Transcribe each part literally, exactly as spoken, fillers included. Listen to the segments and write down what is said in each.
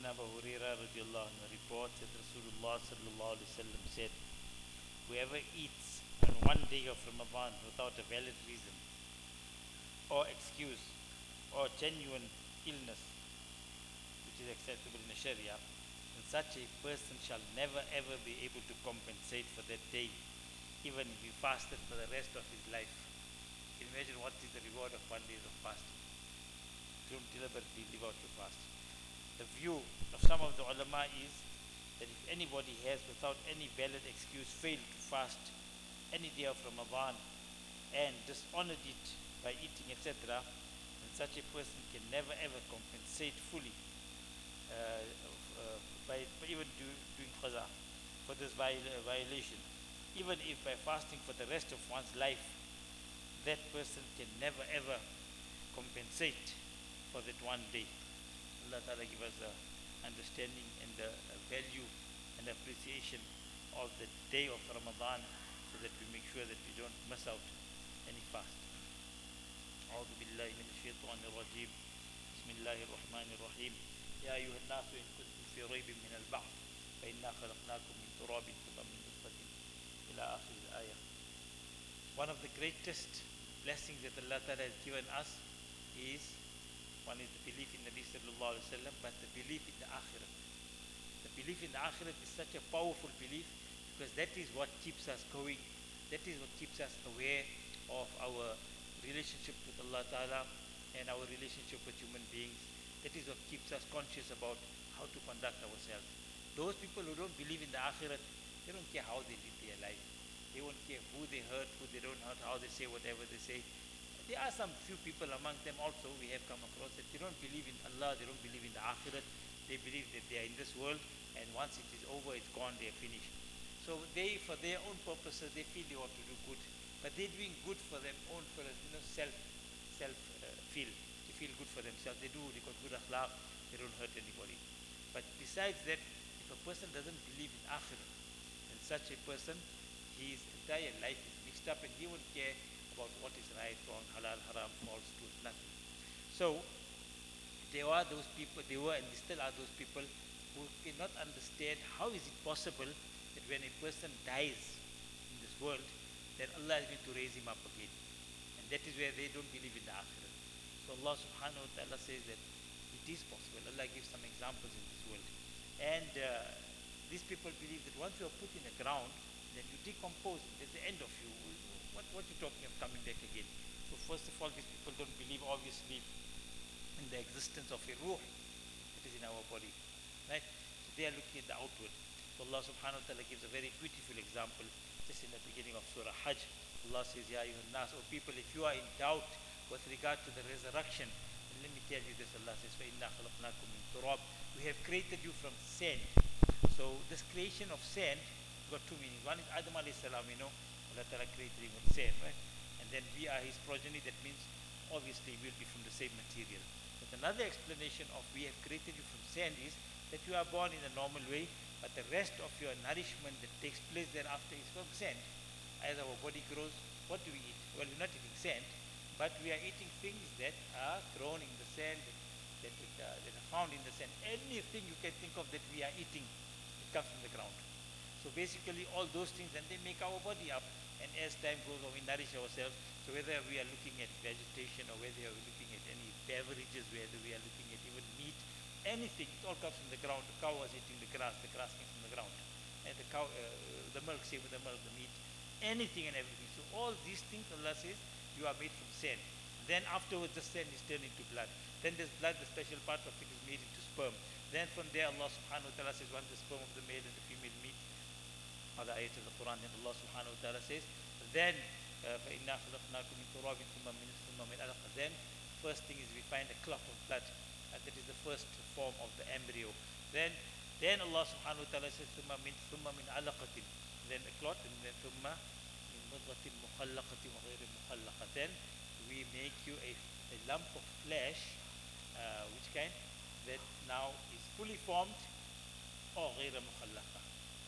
Sayyidina Abu Hurairah radiallahu anhu reports that Rasulullah sallallahu alaihi wasallam said, whoever eats on one day of Ramadan without a valid reason or excuse or genuine illness, which is acceptable in the Sharia, then such a person shall never ever be able to compensate for that day, even if he fasted for the rest of his life. You can imagine what is the reward of one day of fasting. Don't deliberately live out your fast. The view of some of the ulama is that if anybody has, without any valid excuse, failed to fast any day of Ramadan and dishonored it by eating, et cetera, then such a person can never ever compensate fully uh, uh, by, by even do, doing qaza for this viol violation. Even if by fasting for the rest of one's life, that person can never ever compensate for that one day. Allah Ta'ala give us the understanding and the value and appreciation of the day of Ramadan, so that we make sure that we don't miss out any fast. أعوذ بالله من الشيطان الرجيم بسم الله الرحمن الرحيم يا أيها الناس إن كنتم في ريب من البعث فإنا خلقناكم من تراب ثم من نطفة إلى آخر الآية. One of the greatest blessings that Allah Ta'ala has given us is, one is the belief in Nabi Sallallahu Alaihi Wasallam, but the belief in the Akhirat. The belief in the Akhirat is such a powerful belief, because that is what keeps us going, that is what keeps us aware of our relationship with Allah Ta'ala and our relationship with human beings. That is what keeps us conscious about how to conduct ourselves. Those people who don't believe in the Akhirat, they don't care how they live their life. They won't care who they hurt, who they don't hurt, how they say whatever they say. There are some few people among them also we have come across that they don't believe in Allah, they don't believe in the Akhirat. They believe that they are in this world, and once it is over, it's gone, they are finished. So they, for their own purposes, they feel they want to do good, but they're doing good for their own, for you know, self, self uh, feel. They feel good for themselves. They do, they got good akhlaq, they don't hurt anybody. But besides that, if a person doesn't believe in Akhirat, then such a person, his entire life is mixed up, and he won't care about what is right, wrong, halal, haram, false, truth, nothing. So there are those people, there were and there still are those people who cannot understand how is it possible that when a person dies in this world, then Allah is going to raise him up again. And that is where they don't believe in the Akhirah. So Allah subhanahu wa ta'ala says that it is possible. Allah gives some examples in this world. And uh, these people believe that once you are put in the ground, then you decompose, that's the end of you. What, what are you talking of coming back again? So first of all, these people don't believe obviously in the existence of a ruh that is in our body, right? So they are looking at the outward. So Allah subhanahu wa ta'ala gives a very beautiful example just in the beginning of Surah Hajj. Allah says, Ya ayyuhan nas, O people, if you are in doubt with regard to the resurrection, then let me tell you this. Allah says, فَإِنَّا خَلَقْنَاكُمْ مِنْ تُرَابٍ, we have created you from sand. So this creation of sand got two meanings. One is Adam alayhi salam, you know, Allah Ta'ala created him with sand, right? And then we are his progeny, that means obviously we'll be from the same material. But another explanation of we have created you from sand is that you are born in a normal way, but the rest of your nourishment that takes place thereafter is from sand. As our body grows, what do we eat? Well, we're not eating sand, but we are eating things that are grown in the sand, that, that, uh, that are found in the sand. Anything you can think of that we are eating, it comes from the ground. So basically all those things, and they make our body up. And as time goes on, we nourish ourselves. So whether we are looking at vegetation, or whether we are looking at any beverages, whether we are looking at even meat, anything, it all comes from the ground. The cow was eating the grass, the grass came from the ground. And the cow, uh, the milk, same with the milk, the meat, anything and everything. So all these things, Allah says, you are made from sand. Then afterwards, the sand is turned into blood. Then this blood, the special part of it is made into sperm. Then from there, Allah subhanahu wa ta'ala says, once the sperm of the male and the female meet, other ayat of the Quran, and Allah subhanahu wa ta'ala says, then فَإِنَّا خَلَقْنَاكُمْ مِنْ تُرَابٍ ثُمَّ مِنْ ثُمَّ مِنْ عَلَقَةٍ, then first thing is we find a clot of blood, and that is the first form of the embryo. Then then Allah subhanahu wa ta'ala says, ثُمَّ مِنْ ثُمَّ مِنْ عَلَقَةٍ, then a clot, and then ثُمَّ مِنْ مُضْغَةٍ مُخَلَّقَةٍ وَغَيْرٍ مُخَلَّقَةٍ, then we make you a, a lump of flesh, uh, which kind? That now is fully formed, or غَيْرَ مُخَلَّقَةٍ.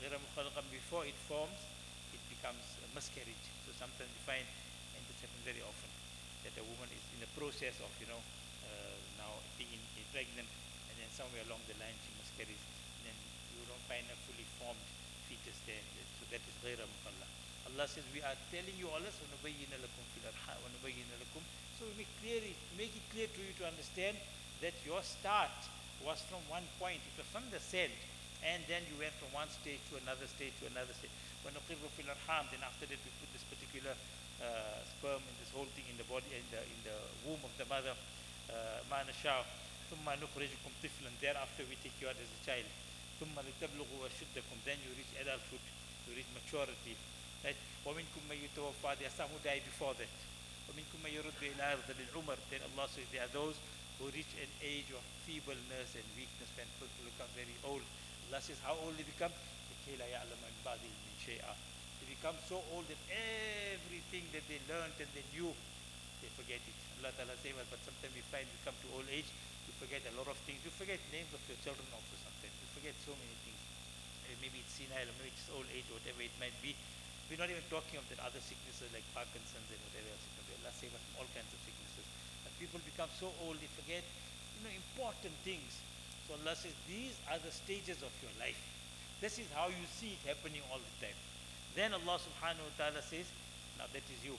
Before it forms, it becomes a miscarriage. So sometimes you find, and this happens very often, that a woman is in the process of, you know, uh, now being pregnant, and then somewhere along the line she miscarries, then you don't find a fully formed fetus there. So that is غير مخلق. Allah says, we are telling you all this, وَنُبَيِّنَ لَكُمْ فِي الْأَرْحَامِ وَنُبَيِّنَ لَكُمْ. So we make, clearly, make it clear to you to understand that your start was from one point. It was from the sand. And then you went from one stage to another stage to another stage. وَنُقِرُّ فِي الْأَرْحَامِ. Then after that we put this particular uh, sperm and this whole thing in the body, in the, in the womb of the mother. مَا نَشَاءُ ثُمَّ نُخْرِجُكُمْ طِفْلًا. Thereafter we take you out as a child. ثُمَّ لِتَبْلُغُوا أَشُدَّكُمْ. Then you reach adulthood, you reach maturity. Right? وَمِنْكُمْ مَن يُتَوَفَّى. There are some who die before that. وَمِنْكُمْ مَن يُرَدُّ إِلَىٰ أَرْذَلِ الْعُمَرِ. Then Allah says there are those who reach an age of feebleness and weakness when people become very old. Allah says how old they become? لِكَيْ لَا يَعْلَمَ مِن بَعْدِهِ مِن شَيْءٍ. They become so old that everything that they learned and they knew, they forget it. Allah Ta'ala says, but sometimes we find we come to old age, you forget a lot of things. You forget names of your children also sometimes. You forget so many things. Maybe it's senile, maybe it's old age, whatever it might be. We're not even talking of the other sicknesses like Parkinson's and whatever else. Allah save us from all kinds of sicknesses. But people become so old, they forget, you know, important things. So Allah says, these are the stages of your life. This is how you see it happening all the time. Then Allah subhanahu wa ta'ala says, now that is you.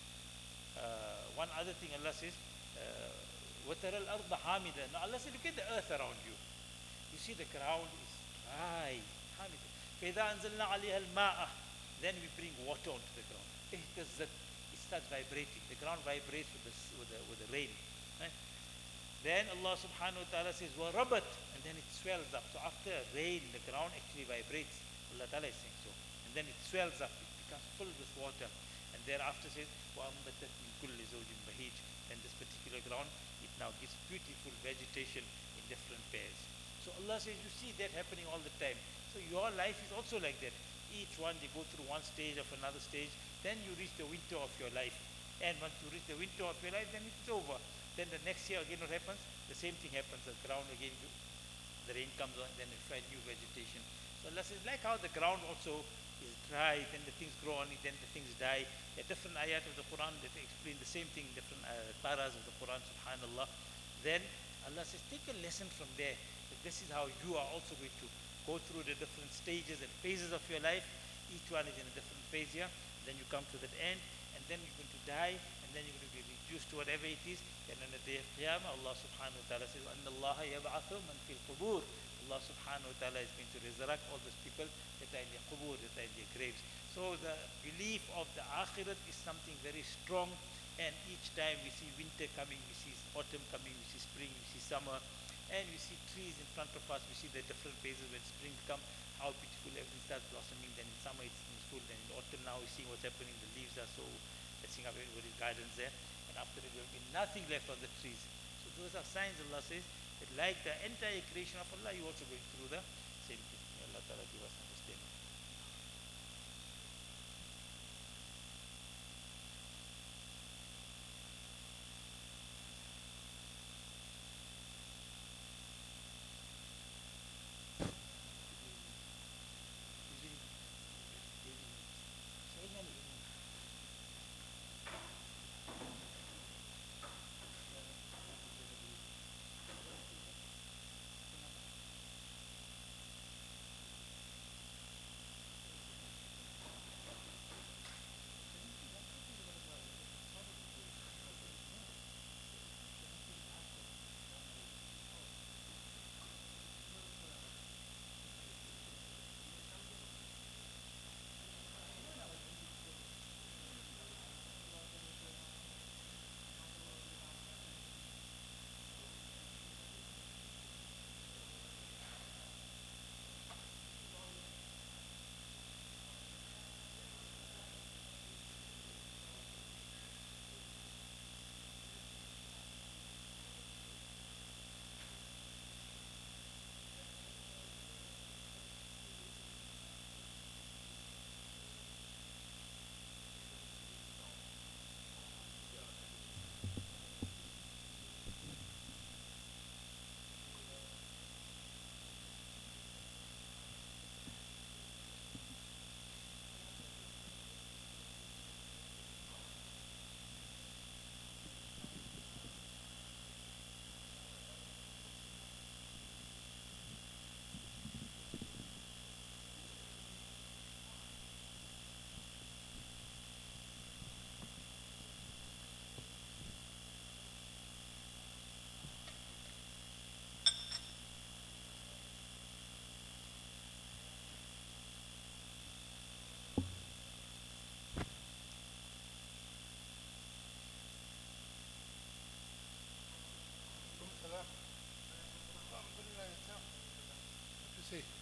Uh, one other thing Allah says, وَتَرَى الْأَرْضَ حَامِدًا. Now Allah says, look at the earth around you. You see the ground is dry. حَامِدًا. فَإِذَا أَنزَلْنَا عَلَيْهَا الْمَاءَ. Then we bring water onto the ground. اهتزت. It starts vibrating. The ground vibrates with the, with the, with the rain. Right? Then Allah subhanahu wa ta'ala says, وَرَبَتْ. And then it swells up. So after rain, the ground actually vibrates. Allah ta'ala is saying so. And then it swells up. It becomes full with water. And thereafter says, وَأَنْبَتَتْ مِنْ كُلِّ زَوْجٍ بَهِيجٍ. And this particular ground, it now gives beautiful vegetation in different pairs. So Allah says, you see that happening all the time. So your life is also like that. Each one, they go through one stage of another stage. Then you reach the winter of your life. And once you reach the winter of your life, then it's over. Then the next year again what happens? The same thing happens. The ground again, the rain comes on, then you find new vegetation. So Allah says, like how the ground also is dry, then the things grow on it, then the things die. There are different ayat of the Quran that explain the same thing, different uh, paras of the Quran, subhanallah. Then Allah says, take a lesson from there. That this is how you are also going to go through the different stages and phases of your life. Each one is in a different phase here. Then you come to that end, and then you're going to die, and then you're going to be reduced to whatever it is. And on the day of Qiyamah, Allah subhanahu wa ta'ala says, أَنَّ اللَّهَ يَبْعَثُ مَنْ فِي الْقُبُورِ. Allah subhanahu wa ta'ala is going to resurrect all those people that are in their qubur, that are in their graves. So the belief of the akhirat is something very strong, and each time we see winter coming, we see autumn coming, we see spring, we see summer, and we see trees in front of us, we see the different phases. When spring comes, how beautiful everything starts blossoming, then in summer it's in full, then in autumn now we see what's happening, the leaves are so, let's see how everybody's gardens there, and after that there will be nothing left on the trees. So those are signs, Allah says, that like the entire creation of Allah, you also going through the same thing. May Allah Ta'ala give us understanding. See.